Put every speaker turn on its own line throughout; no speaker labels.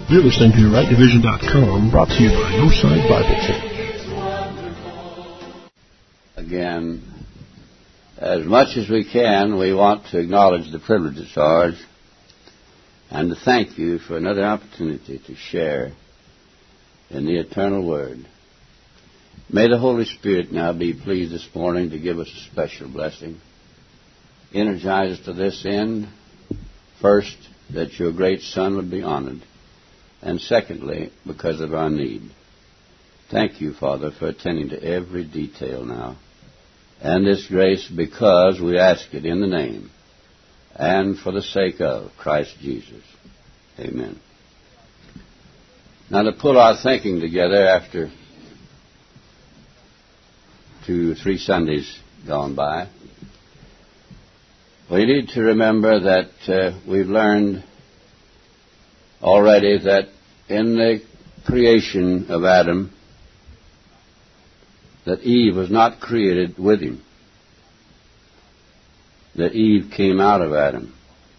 You're listening to RightDivision.com, brought to you by No Side Bible Church.
Again, as much as we can, we want to acknowledge the privilege it's ours and to thank you for another opportunity to share in the eternal Word. May the Holy Spirit now be pleased this morning to give us a special blessing. Energize us to this end. First, that your great Son would be honored. And secondly, because of our need. Thank you, Father, for attending to every detail now. And this grace because we ask it in the name and for the sake of Christ Jesus. Amen. Now, to pull our thinking together after 2 or 3 Sundays gone by, we need to remember that we've learned already that in the creation of Adam, that Eve was not created with him. That Eve came out of Adam.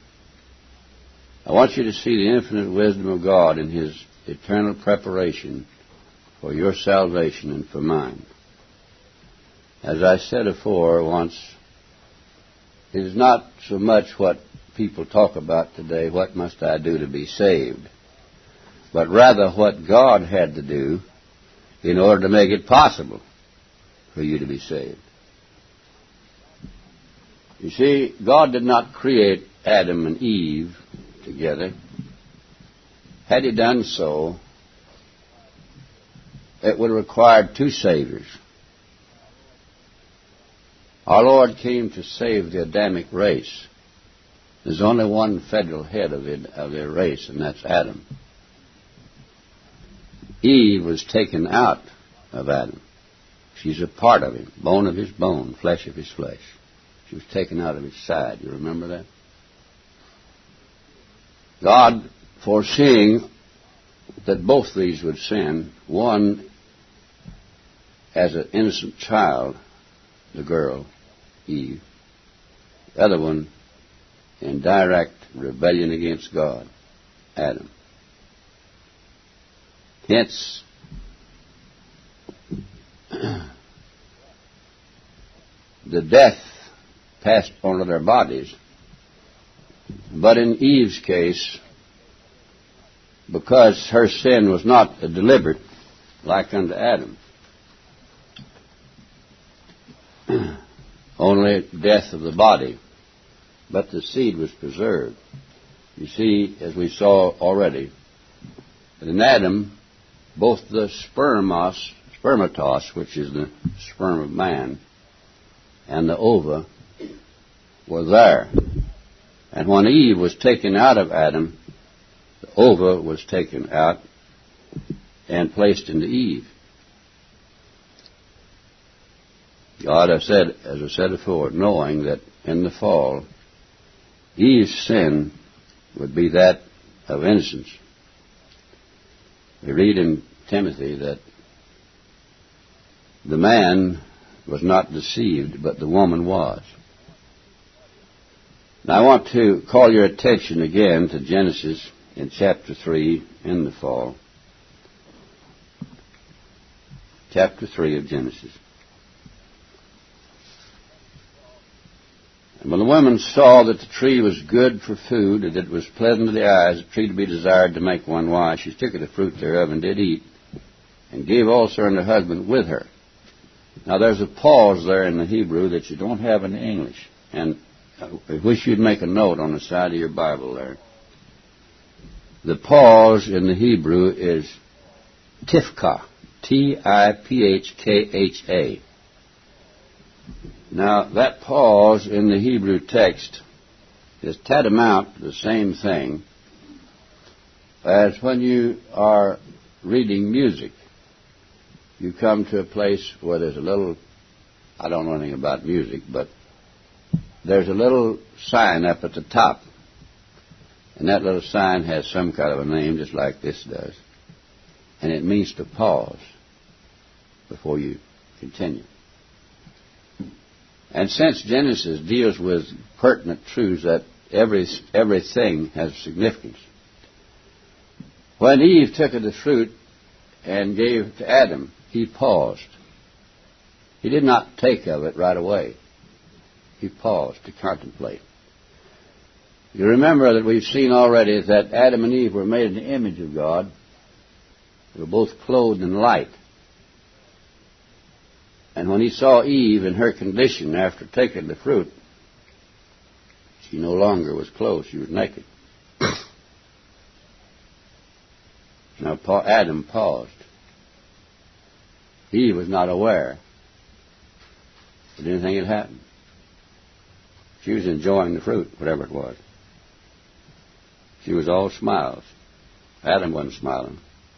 I want you to see the infinite wisdom of God in His eternal preparation for your salvation and for mine. As I said afore once, it is not so much what people talk about today, what must I do to be saved, but rather what God had to do in order to make it possible for you to be saved. You see, God did not create Adam and Eve together. Had He done so, it would have required 2 Saviors. Our Lord came to save the Adamic race. There's only one federal head of their race, and that's Adam. Eve was taken out of Adam. She's a part of him, bone of his bone, flesh of his flesh. She was taken out of his side. You remember that? God, foreseeing that both these would sin, one as an innocent child, the girl, Eve, the other one in direct rebellion against God, Adam. Hence, the death passed onto their bodies. But in Eve's case, because her sin was not deliberate, like unto Adam, only death of the body, but the seed was preserved. You see, as we saw already, in Adam, both the spermatos, which is the sperm of man, and the ova were there. And when Eve was taken out of Adam, the ova was taken out and placed into Eve. God, as I said before, knowing that in the fall, Eve's sin would be that of innocence. We read in Timothy that the man was not deceived, but the woman was. Now I want to call your attention again to Genesis in chapter 3 in the fall. Chapter 3 of Genesis. And when the woman saw that the tree was good for food, and that it was pleasant to the eyes, a tree to be desired to make one wise, she took of the fruit thereof and did eat, and gave also unto her husband with her. Now there's a pause there in the Hebrew that you don't have in the English, and I wish you'd make a note on the side of your Bible there. The pause in the Hebrew is tifka, T-I-P-H-K-H-A. Now, that pause in the Hebrew text is tantamount to the same thing as when you are reading music. You come to a place where there's a little, I don't know anything about music, but there's a little sign up at the top. And that little sign has some kind of a name, just like this does. And it means to pause before you continue. And since Genesis deals with pertinent truths that everything has significance, When Eve took of the fruit and gave to Adam, he paused. He did not take of it right away. He paused to contemplate. You remember that we've seen already that Adam and Eve were made in the image of God. They were both clothed in light. And when he saw Eve in her condition after taking the fruit, she no longer was clothed, she was naked. Now Adam paused. Eve was not aware that anything had happened. She was enjoying the fruit, whatever it was. She was all smiles. Adam wasn't smiling.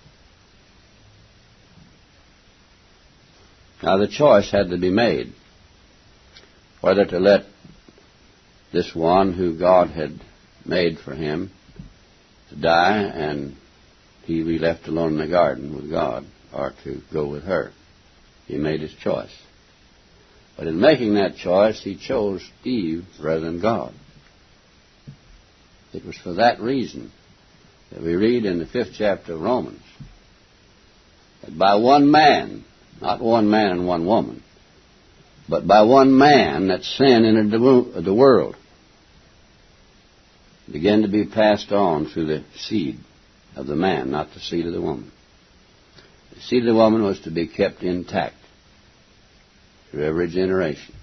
Now the choice had to be made whether to let this one who God had made for him to die and he be left alone in the garden with God, or to go with her. He made his choice. But in making that choice, he chose Eve rather than God. It was for that reason that we read in the 5th chapter of Romans that by one man, not one man and one woman, but by one man that sin entered the world, began to be passed on through the seed of the man, not the seed of the woman. The seed of the woman was to be kept intact through every generation.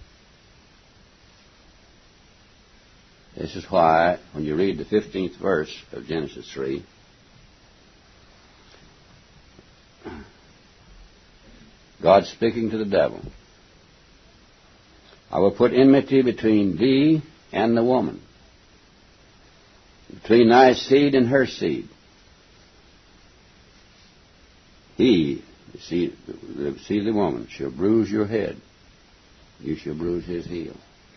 This is why, when you read the 15th verse of Genesis 3, God speaking to the devil, I will put enmity between thee and the woman, between thy seed and her seed. He, the seed of the woman, shall bruise your head. You shall bruise his heel.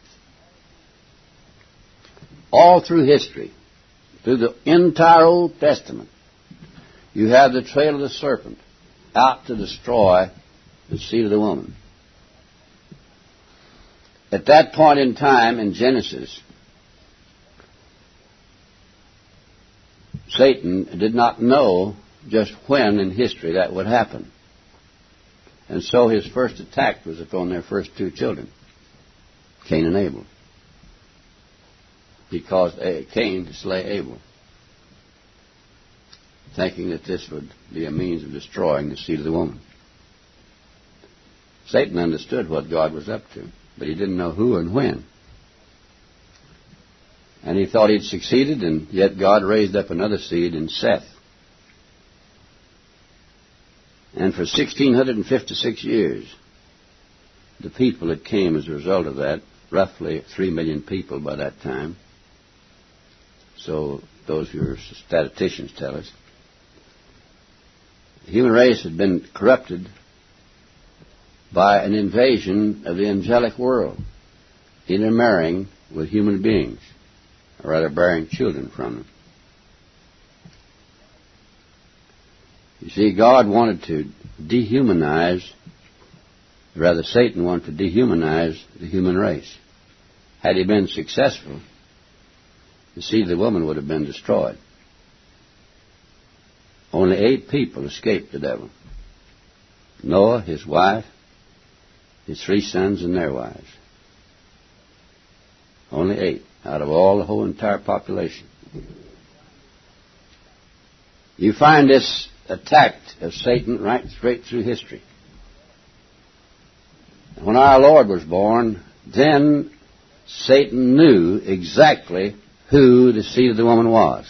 All through history, through the entire Old Testament, you have the trail of the serpent out to destroy the seed of the woman. At that point in time in Genesis, Satan did not know just when in history that would happen. And so his first attack was upon their first two children, Cain and Abel. He caused Cain to slay Abel, thinking that this would be a means of destroying the seed of the woman. Satan understood what God was up to, but he didn't know who and when. And he thought he'd succeeded, and yet God raised up another seed in Seth. And for 1,656 years, the people that came as a result of that, roughly 3 million people by that time, so those who are statisticians tell us, the human race had been corrupted by an invasion of the angelic world, intermarrying with human beings, or rather bearing children from them. You see, God wanted to dehumanize, rather Satan wanted to dehumanize the human race. Had he been successful, the seed of the woman would have been destroyed. Only 8 people escaped the devil. Noah, his wife, his 3 sons and their wives. Only 8 out of all the whole entire population. You find this attack of Satan right straight through history. When our Lord was born, then Satan knew exactly who the seed of the woman was.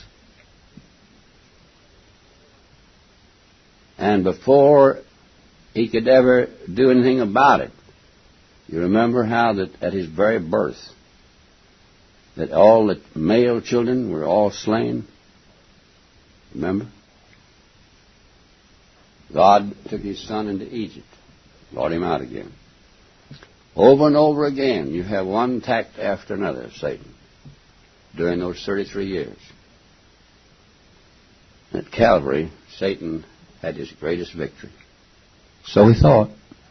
And before he could ever do anything about it, you remember how that at his very birth, that all the male children were all slain? Remember? God took his son into Egypt, brought him out again. Over and over again, you have one attack after another of Satan during those 33 years. At Calvary, Satan had his greatest victory. So he thought.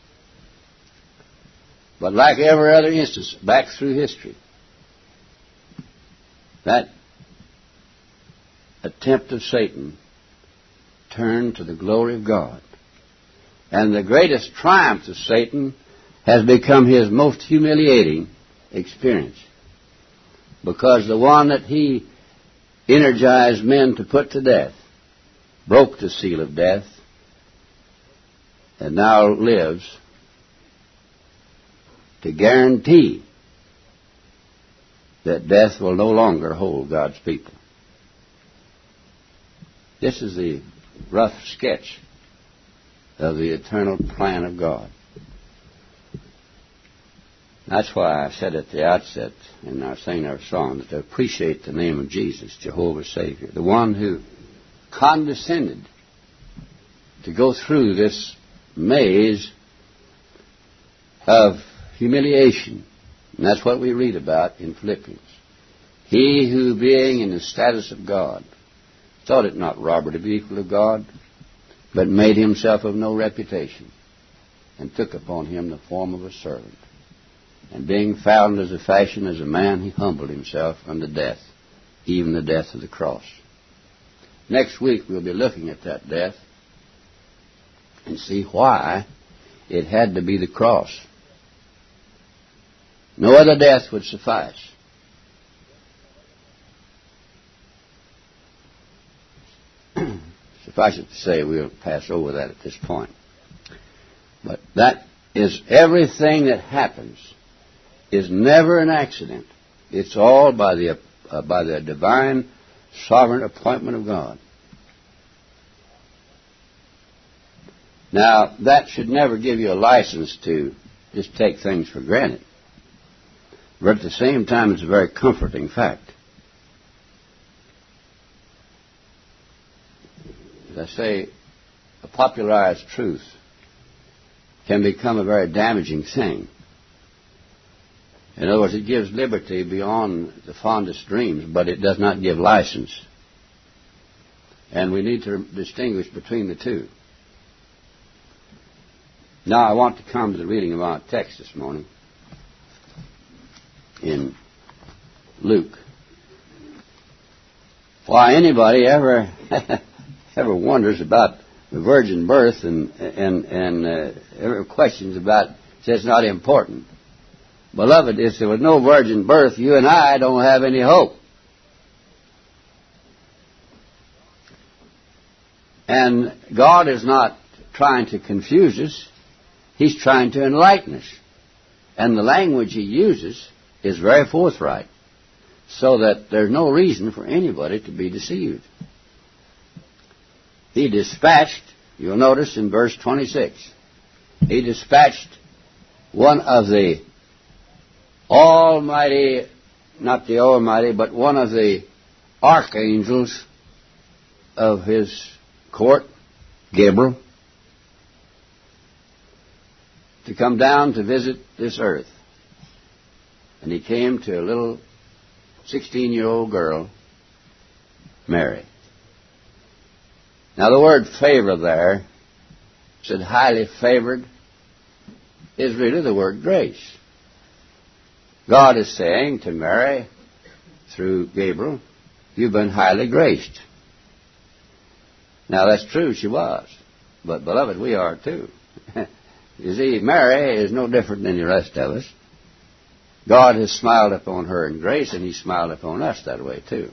But like every other instance back through history, that attempt of Satan turn to the glory of God. And the greatest triumph of Satan has become his most humiliating experience. Because the one that he energized men to put to death broke the seal of death and now lives to guarantee that death will no longer hold God's people. This is the rough sketch of the eternal plan of God. That's why I said at the outset, in our singing our song, that to appreciate the name of Jesus, Jehovah Savior, the one who condescended to go through this maze of humiliation. And that's what we read about in Philippians. He who, being in the status of God, thought it not robbery to be equal to God, but made himself of no reputation, and took upon him the form of a servant. And being found as a fashion as a man, he humbled himself unto death, even the death of the cross. Next week we'll be looking at that death and see why it had to be the cross. No other death would suffice. Suffice it to say, we'll pass over that at this point. But that is everything that happens is never an accident. It's all by the divine sovereign appointment of God. Now, that should never give you a license to just take things for granted. But at the same time, it's a very comforting fact. As I say, a popularized truth can become a very damaging thing. In other words, it gives liberty beyond the fondest dreams, but it does not give license. And we need to distinguish between the two. Now I want to come to the reading of our text this morning in Luke. Why anybody ever wonders about the virgin birth and ever questions about says it's not important. Beloved, if there was no virgin birth, you and I don't have any hope. And God is not trying to confuse us. He's trying to enlighten us. And the language He uses is very forthright, so that there's no reason for anybody to be deceived. He dispatched, you'll notice in verse 26, He dispatched one of the almighty, not the almighty, but one of the archangels of His court, Gabriel, to come down to visit this earth. And he came to a little 16-year-old girl, Mary. Now the word favor there, said highly favored, is really the word grace. God is saying to Mary, through Gabriel, you've been highly graced. Now that's true, she was. But beloved, we are too. You see, Mary is no different than the rest of us. God has smiled upon her in grace, and He smiled upon us that way too.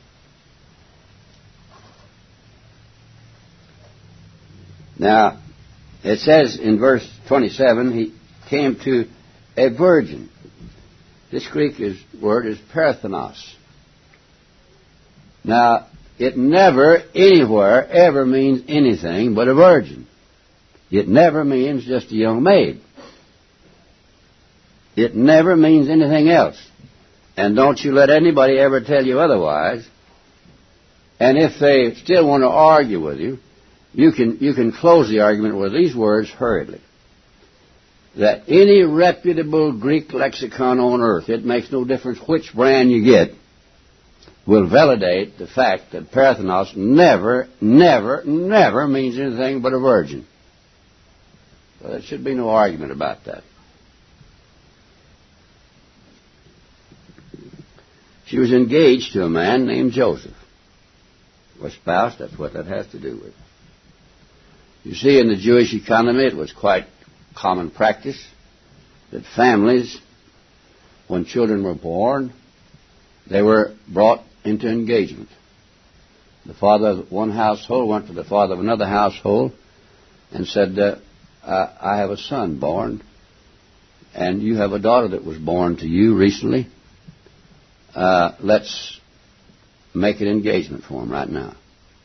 Now, it says in verse 27, He came to a virgin. This Greek word is parthenos. Now, it never, anywhere, ever means anything but a virgin. It never means just a young maid. It never means anything else. And don't you let anybody ever tell you otherwise. And if they still want to argue with you, you can close the argument with these words hurriedly. That any reputable Greek lexicon on earth, it makes no difference which brand you get, will validate the fact that parthenos never, never, never means anything but a virgin. So there should be no argument about that. She was engaged to a man named Joseph. Was spouse, that's what that has to do with. You see, in the Jewish economy, it was quite common practice that families, when children were born, they were brought into engagement. The father of one household went to the father of another household and said, I have a son born, and you have a daughter that was born to you recently. Let's make an engagement for him right now.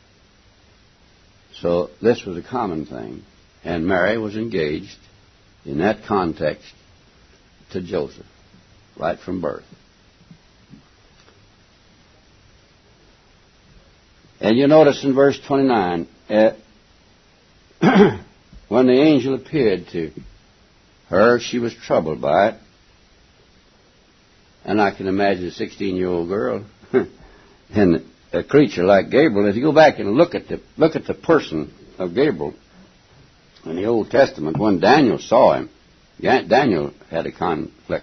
So this was a common thing, and Mary was engaged in that context to Joseph, right from birth. And you notice in verse 29, when the angel appeared to her, she was troubled by it. And I can imagine a 16-year-old girl and a creature like Gabriel. If you go back and look at the person of Gabriel in the Old Testament, when Daniel saw him, Daniel had a conflict,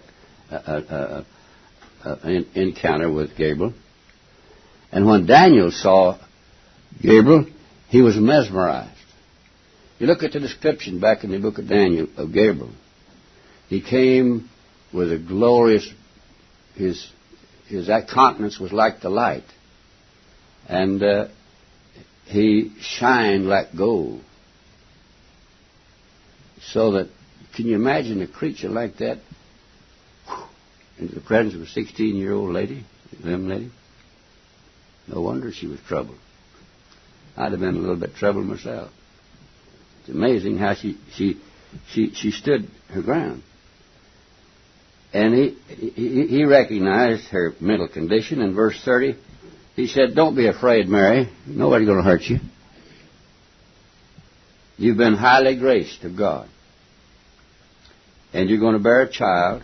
an encounter with Gabriel. And when Daniel saw Gabriel, he was mesmerized. You look at the description back in the book of Daniel of Gabriel. He came with a glorious, his countenance was like the light. And he shined like gold. So that, can you imagine a creature like that in the presence of a 16-year-old lady, young lady? No wonder she was troubled. I'd have been a little bit troubled myself. It's amazing how she stood her ground. And he recognized her mental condition. In verse 30, he said, "Don't be afraid, Mary. Nobody's going to hurt you. You've been highly graced of God. And you're going to bear a child.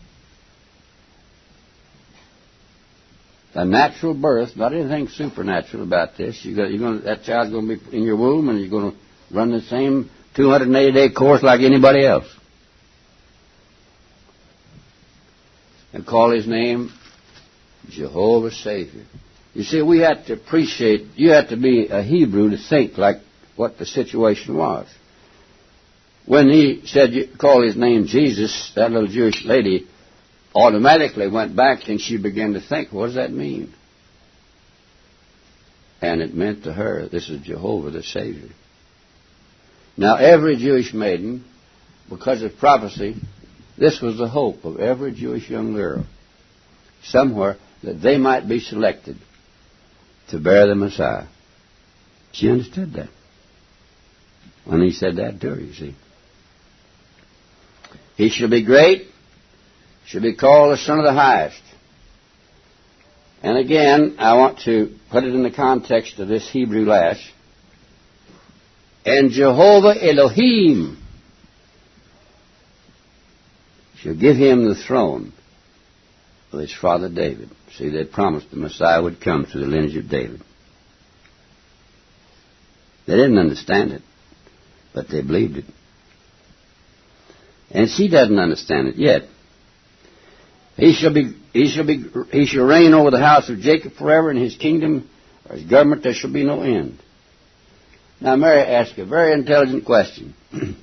A natural birth, not anything supernatural about this. That child's going to be in your womb, and you're going to run the same 280-day course like anybody else. And call his name Jehovah Savior." You see, we have to appreciate, you have to be a Hebrew to think like what the situation was. When he said, call his name Jesus, that little Jewish lady automatically went back and she began to think, what does that mean? And it meant to her, this is Jehovah the Savior. Now, every Jewish maiden, because of prophecy, this was the hope of every Jewish young girl, somewhere that they might be selected to bear the Messiah. She understood that when he said that to her, you see. He shall be great, shall be called the Son of the Highest. And again, I want to put it in the context of this Hebrew lash. And Jehovah Elohim shall give him the throne of his father David. See, they promised the Messiah would come through the lineage of David. They didn't understand it, but they believed it. And she doesn't understand it yet. He shall reign over the house of Jacob forever, and his kingdom or his government there shall be no end. Now Mary asked a very intelligent question.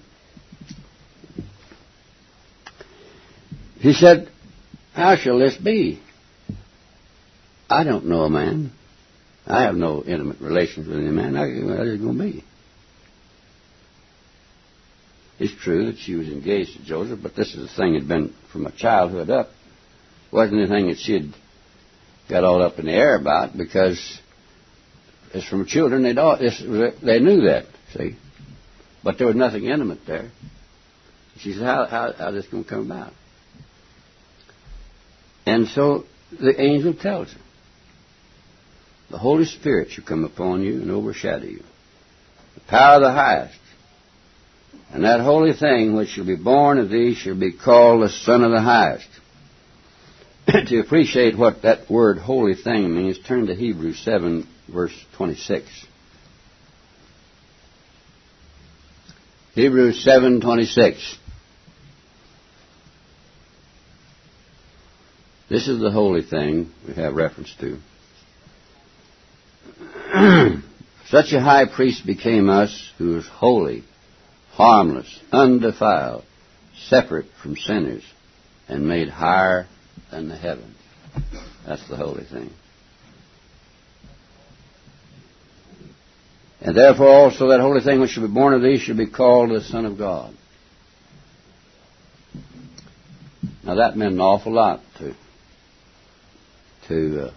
She said, how shall this be? I don't know a man. I have no intimate relations with any man. How is it going to be? It's true that she was engaged to Joseph, but this is a thing that had been from her childhood up. It wasn't anything that she had got all up in the air about, because as from children, they knew that, see. But there was nothing intimate there. She said, how is this going to come about? And so the angel tells her, the Holy Spirit shall come upon you and overshadow you. The power of the highest. And that holy thing which shall be born of thee shall be called the Son of the Highest. To appreciate what that word holy thing means, turn to Hebrews 7, verse 26. Hebrews 7:26. This is the holy thing we have reference to. Such a high priest became us, who is holy, harmless, undefiled, separate from sinners, and made higher than the heavens. That's the holy thing. And therefore also that holy thing which should be born of thee should be called the Son of God. Now that meant an awful lot to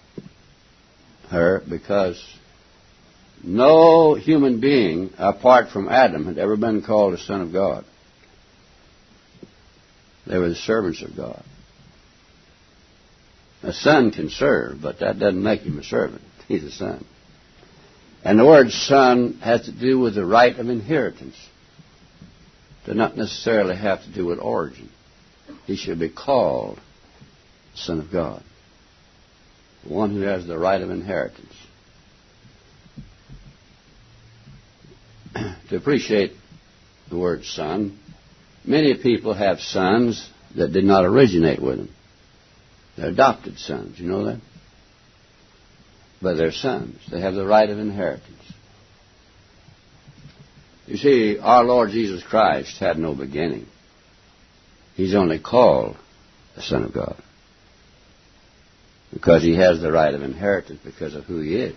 her, because no human being apart from Adam had ever been called a son of God. They were the servants of God. A son can serve, but that doesn't make him a servant. He's a son. And the word son has to do with the right of inheritance. It does not necessarily have to do with origin. He should be called Son of God, the one who has the right of inheritance. To appreciate the word son, many people have sons that did not originate with them. They're adopted sons, you know that? But they're sons. They have the right of inheritance. You see, our Lord Jesus Christ had no beginning. He's only called the Son of God because he has the right of inheritance because of who he is.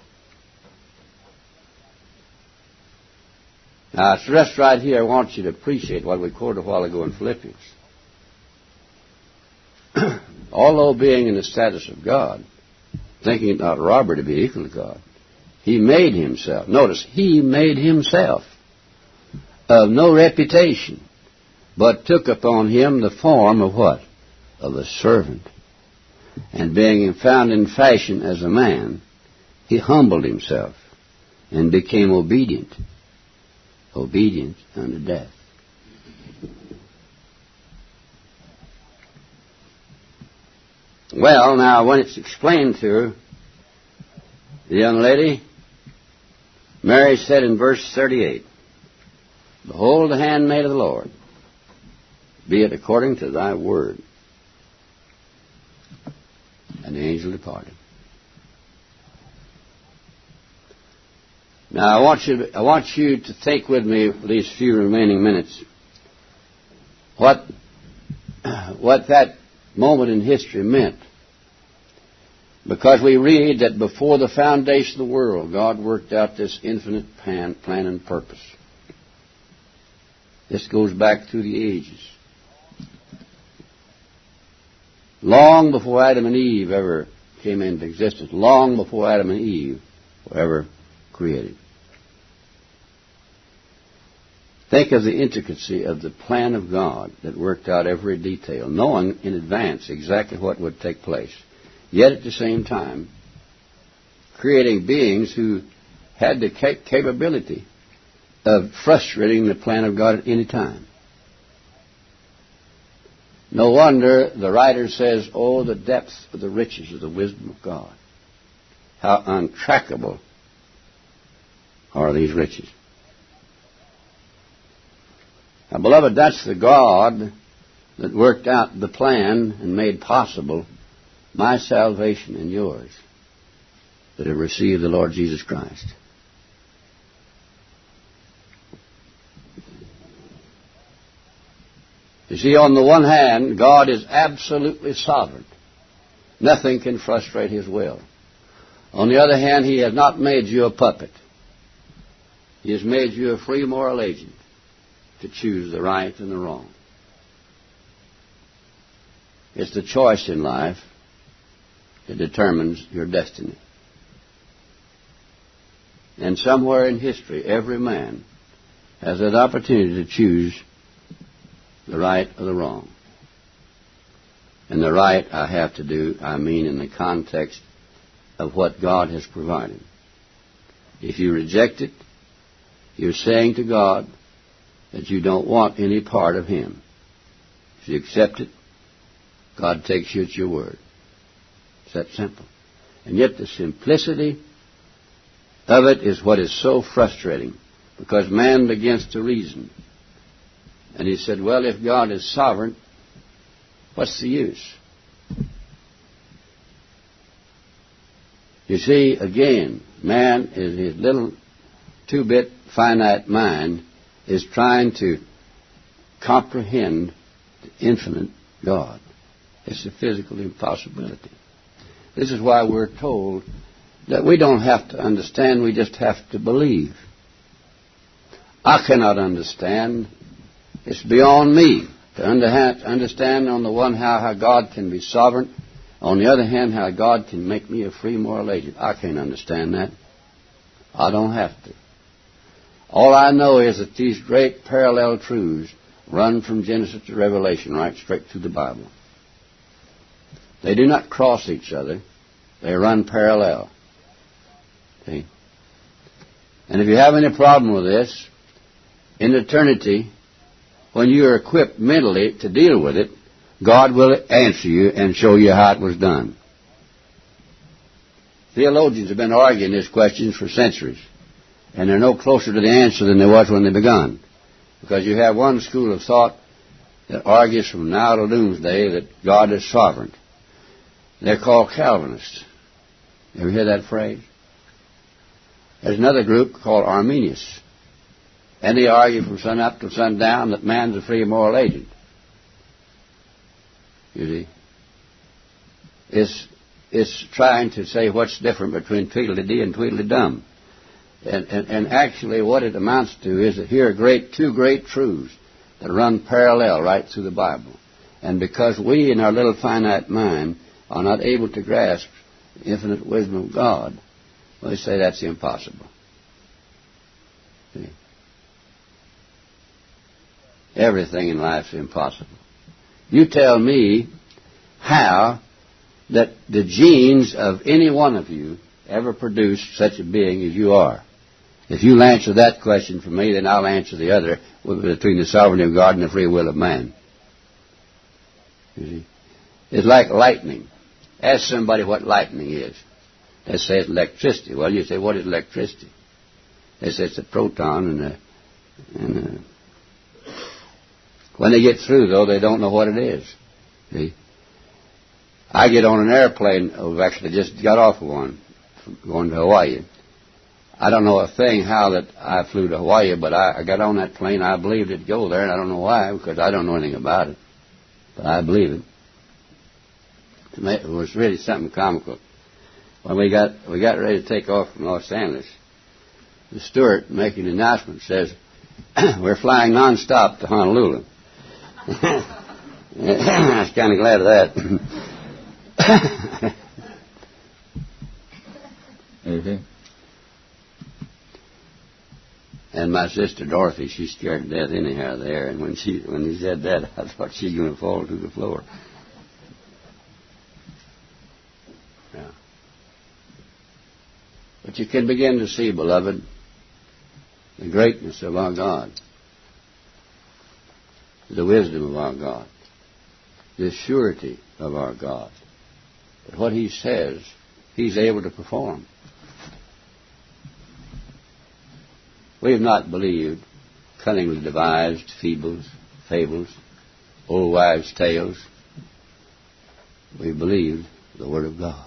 Now, it's just right here I want you to appreciate what we quoted a while ago in Philippians. Although being in the status of God, thinking it not robbery to be equal to God, he made himself. Notice, he made himself of no reputation, but took upon him the form of what? Of a servant. And being found in fashion as a man, he humbled himself and became obedient. Obedient unto death. Well, now, when it's explained to the young lady, Mary said in verse 38, Behold the handmaid of the Lord, be it according to thy word. And the angel departed. Now, I want you to think with me for these few remaining minutes what that moment in history meant. Because we read that before the foundation of the world, God worked out this infinite plan and purpose. This goes back through the ages. Long before Adam and Eve ever came into existence, long before Adam and Eve were ever created. Think of the intricacy of the plan of God that worked out every detail, knowing in advance exactly what would take place, yet at the same time creating beings who had the capability of frustrating the plan of God at any time. No wonder the writer says, oh, the depth of the riches of the wisdom of God. How untrackable are these riches. Now, beloved, that's the God that worked out the plan and made possible my salvation and yours that have received the Lord Jesus Christ. You see, on the one hand, God is absolutely sovereign. Nothing can frustrate His will. On the other hand, He has not made you a puppet. He has made you a free moral agent to choose the right and the wrong. It's the choice in life that determines your destiny. And somewhere in history, every man has that opportunity to choose the right or the wrong. And the right I mean in the context of what God has provided. If you reject it, you're saying to God that you don't want any part of Him. If you accept it, God takes you at your word. It's that simple. And yet the simplicity of it is what is so frustrating, because man begins to reason. And he said, well, if God is sovereign, what's the use? You see, again, man, his little 2-bit finite mind is trying to comprehend the infinite God. It's a physical impossibility. This is why we're told that we don't have to understand, we just have to believe. I cannot understand. It's beyond me to understand on the one hand how God can be sovereign, on the other hand how God can make me a free moral agent. I can't understand that. I don't have to. All I know is that these great parallel truths run from Genesis to Revelation right straight through the Bible. They do not cross each other. They run parallel. See? And if you have any problem with this, in eternity, when you are equipped mentally to deal with it, God will answer you and show you how it was done. Theologians have been arguing these questions for centuries, and they're no closer to the answer than they was when they begun. Because you have one school of thought that argues from now to doomsday that God is sovereign. They're called Calvinists. You ever hear that phrase? There's another group called Arminius. And they argue from sun up to sundown that man's a free moral agent. You see? It's trying to say what's different between Tweedledee and Tweedledum. And actually what it amounts to is that here are two great truths that run parallel right through the Bible. And because we in our little finite mind are not able to grasp the infinite wisdom of God, well, they say that's impossible. See? Everything in life's impossible. You tell me how that the genes of any one of you ever produced such a being as you are. If you'll answer that question for me, then I'll answer the other between the sovereignty of God and the free will of man. You see? It's like lightning. Ask somebody what lightning is. They say it's electricity. Well, you say, what is electricity? They say it's a proton and when they get through, though, they don't know what it is. See? I get on an airplane. I've actually just got off of one, going to Hawaii. I don't know a thing how that I flew to Hawaii, but I got on that plane. I believed it'd go there, and I don't know why, because I don't know anything about it. But I believe it. It was really something comical. When we got ready to take off from Los Angeles, the steward making the announcement says, "We're flying nonstop to Honolulu." I was kind of glad of that. Mm-hmm. And my sister Dorothy, she's scared to death anyhow there. And when he said that, I thought she was going to fall to the floor. Yeah. But you can begin to see, beloved, the greatness of our God, the wisdom of our God, the surety of our God, that what He says, He's able to perform. We have not believed cunningly devised fables, old wives' tales. We believed the Word of God.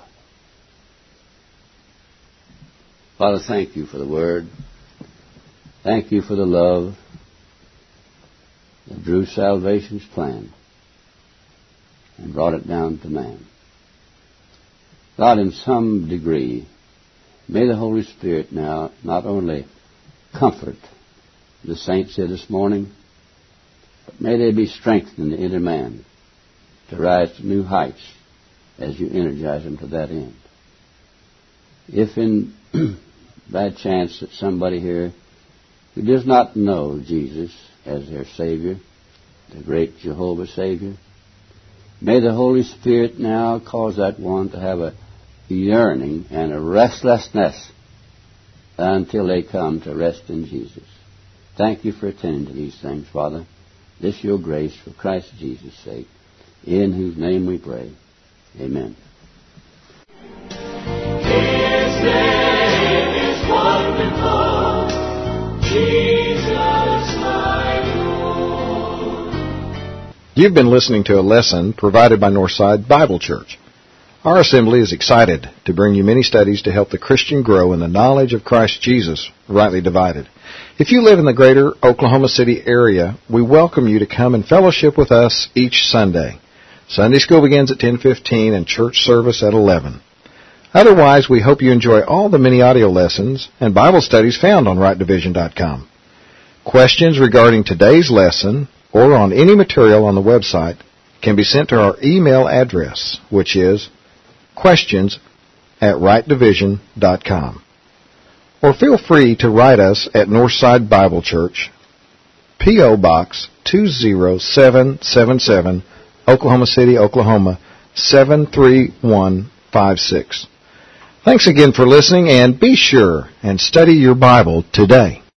Father, thank You for the Word. Thank You for the love that drew salvation's plan and brought it down to man. God, in some degree, may the Holy Spirit now not only comfort the saints here this morning, but may they be strengthened in the inner man to rise to new heights as You energize them to that end. If in bad chance that somebody here who does not know Jesus as their Savior, the great Jehovah Savior, may the Holy Spirit now cause that one to have a yearning and a restlessness until they come to rest in Jesus. Thank You for attending to these things, Father. This Your grace for Christ Jesus' sake, in whose name we pray. Amen.
His name is wonderful, Jesus my Lord.
You've been listening to a lesson provided by Northside Bible Church. Our assembly is excited to bring you many studies to help the Christian grow in the knowledge of Christ Jesus, rightly divided. If you live in the greater Oklahoma City area, we welcome you to come and fellowship with us each Sunday. Sunday school begins at 10:15 and church service at 11. Otherwise, we hope you enjoy all the many audio lessons and Bible studies found on rightdivision.com. Questions regarding today's lesson or on any material on the website can be sent to our email address, which is questions@rightdivision.com. Or feel free to write us at Northside Bible Church, P.O. Box 20777, Oklahoma City, Oklahoma 73156. Thanks again for listening, and be sure and study your Bible today.